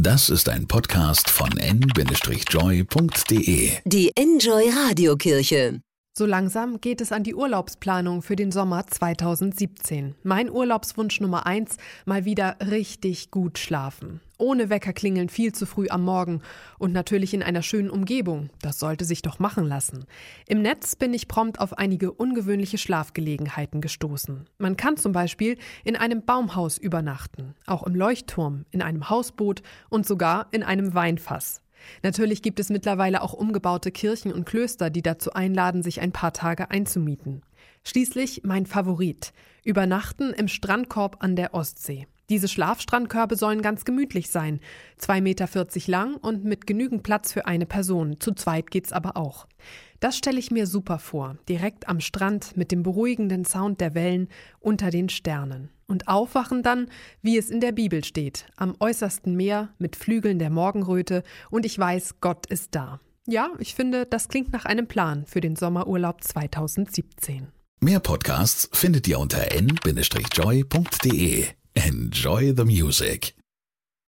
Das ist ein Podcast von n-joy.de. Die Enjoy Radiokirche. So langsam geht es an die Urlaubsplanung für den Sommer 2017. Mein Urlaubswunsch Nummer 1, mal wieder richtig gut schlafen. Ohne Weckerklingeln viel zu früh am Morgen und natürlich in einer schönen Umgebung. Das sollte sich doch machen lassen. Im Netz bin ich prompt auf einige ungewöhnliche Schlafgelegenheiten gestoßen. Man kann zum Beispiel in einem Baumhaus übernachten, auch im Leuchtturm, in einem Hausboot und sogar in einem Weinfass. Natürlich gibt es mittlerweile auch umgebaute Kirchen und Klöster, die dazu einladen, sich ein paar Tage einzumieten. Schließlich mein Favorit: Übernachten im Strandkorb an der Ostsee. Diese Schlafstrandkörbe sollen ganz gemütlich sein, 2,40 Meter lang und mit genügend Platz für eine Person. Zu zweit geht's aber auch. Das stelle ich mir super vor, direkt am Strand mit dem beruhigenden Sound der Wellen unter den Sternen. Und aufwachen dann, wie es in der Bibel steht, am äußersten Meer mit Flügeln der Morgenröte und ich weiß, Gott ist da. Ja, ich finde, das klingt nach einem Plan für den Sommerurlaub 2017. Mehr Podcasts findet ihr unter n-joy.de. Enjoy the music.